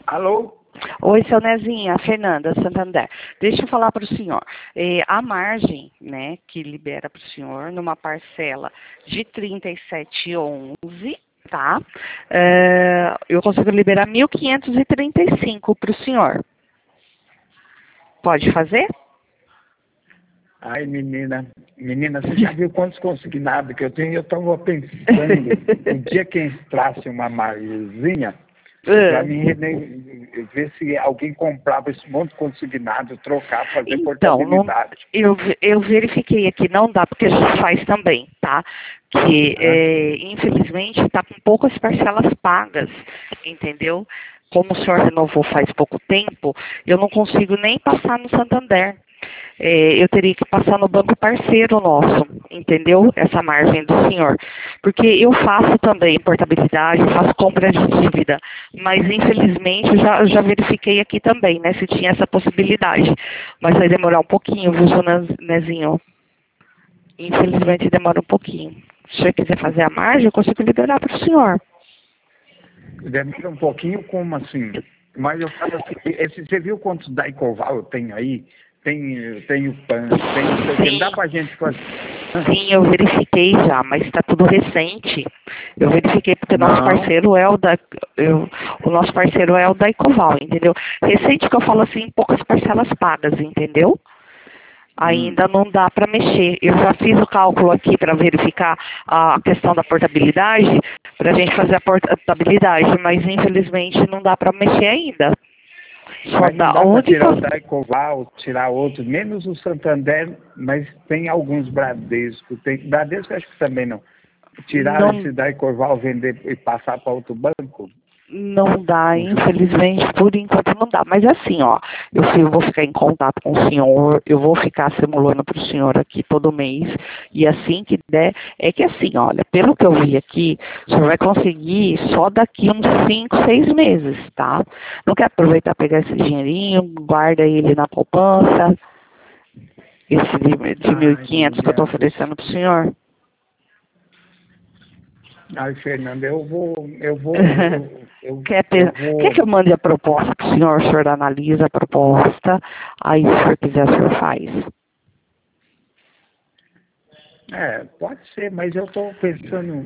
Alô? Oi, seu Nezinho, a Fernanda Santander. Deixa eu falar para o senhor. A margem, né, que libera para o senhor numa parcela de 37,11, tá? Eu consigo liberar 1.535 para o senhor. Pode fazer? Ai, menina, você já viu quantos consignados que eu tenho? Eu estava pensando, o dia que entrasse uma margenzinha, para mim ver se alguém comprava esse monte de consignado, trocar, fazer portabilidade. Eu verifiquei aqui, não dá, porque a gente faz também, tá? Que, infelizmente, está com poucas parcelas pagas, entendeu? Como o senhor renovou faz pouco tempo, eu não consigo nem passar no Santander. Eu teria que passar no banco parceiro nosso, entendeu? Essa margem do senhor. Porque eu faço também portabilidade, faço compra de dívida, mas infelizmente já verifiquei aqui também, né, se tinha essa possibilidade. Mas vai demorar um pouquinho, viu, seu Nezinho? Infelizmente demora um pouquinho. Se o senhor quiser fazer a margem, eu consigo liberar para o senhor. Demora um pouquinho, como assim? Mas eu falo assim, você viu quantos Daicoval eu tenho aí? Tem o PAN, tem não sei o que, não dá pra gente fazer. Sim, eu verifiquei já, mas está tudo recente. Eu verifiquei porque nosso parceiro é o nosso parceiro é o Daicoval, entendeu? Recente que eu falo assim, poucas parcelas pagas, entendeu? Ainda não dá para mexer. Eu já fiz o cálculo aqui para verificar a questão da portabilidade, para a gente fazer a portabilidade, mas infelizmente não dá para mexer ainda. Mas não dá para tirar o Daicoval, tirar outros, menos o Santander, mas tem alguns Bradesco. Bradesco acho que também não. Tirar esse Daicoval, vender e passar para outro banco? Não dá, infelizmente, por enquanto não dá. Mas assim, ó, eu vou ficar em contato com o senhor, eu vou ficar simulando para o senhor aqui todo mês, e assim que der, é que assim, olha, pelo que eu vi aqui, o senhor vai conseguir só daqui uns 5, 6 meses, tá? Não quer aproveitar pegar esse dinheirinho, guarda ele na poupança, esse de 1.500 que eu estou oferecendo para o senhor? Ai, Fernanda, Quer que eu mande a proposta para o senhor analisa a proposta, aí se o senhor quiser, o senhor faz. Pode ser, mas eu estou pensando,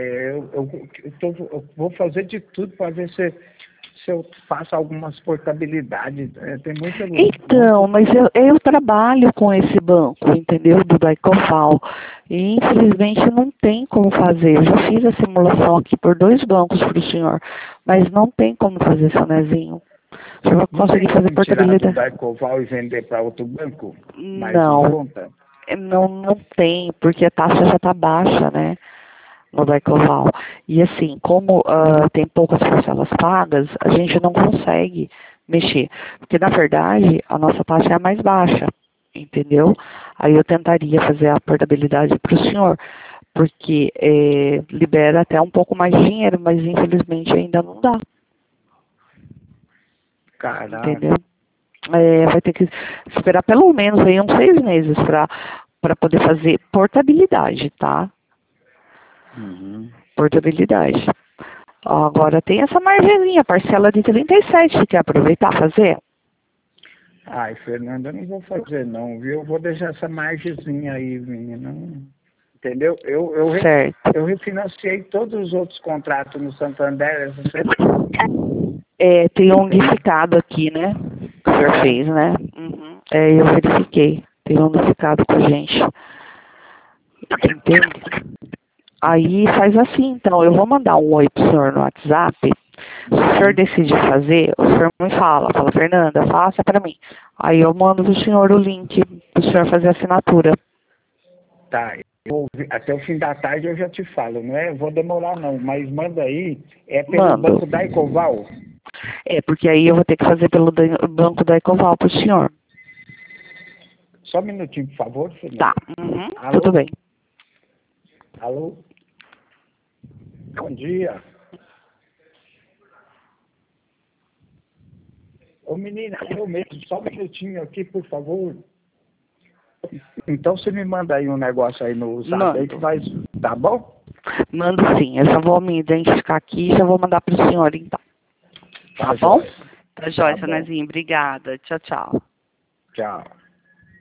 eu vou fazer de tudo para ver se eu faço algumas portabilidades. Tem muita. Então, mas eu trabalho com esse banco, entendeu? Do Daicoval. E infelizmente não tem como fazer. Eu já fiz a simulação aqui por 2 bancos para o senhor, mas não tem como fazer, seu Nezinho. O senhor vai conseguir fazer portabilidade. Tirar do Daicoval e vender para outro banco? Não tem, porque a taxa já está baixa, né? No Daicoval. E assim, como tem poucas parcelas pagas, a gente não consegue mexer. Porque, na verdade, a nossa taxa é a mais baixa, entendeu? Aí eu tentaria fazer a portabilidade para o senhor, porque libera até um pouco mais de dinheiro, mas infelizmente ainda não dá. Caraca. Entendeu? Vai ter que esperar pelo menos aí uns 6 meses para poder fazer portabilidade, tá? Portabilidade. Agora tem essa margenzinha, parcela de 37, você quer aproveitar fazer? Ai, Fernanda, eu não vou fazer não, viu? Eu vou deixar essa margenzinha aí, menina. Entendeu? Eu refinanciei todos os outros contratos no Santander. Tem um unificado aqui, né? Que o senhor fez, né? Eu verifiquei. Tem um unificado com a gente. Entende? Aí faz assim, então, eu vou mandar um oi pro senhor no WhatsApp. Se o senhor decidir fazer, o senhor me fala, Fernanda, faça para mim. Aí eu mando pro senhor o link pro senhor fazer a assinatura. Tá, até o fim da tarde eu já te falo, não é? Vou demorar não, mas manda aí, pelo banco Daicoval? Porque aí eu vou ter que fazer pelo banco Daicoval pro senhor. Só um minutinho, por favor, Fernanda. Tá, tudo bem. Alô? Bom dia. Ô menina, eu mesmo, só um minutinho aqui, por favor. Então você me manda aí um negócio aí no zap aí que vai, tá bom? Mando sim, eu já vou me identificar aqui e já vou mandar pro senhor então. Tá bom? Tá joia, Tá bom. Sonezinho. Obrigada. Tchau, tchau. Tchau.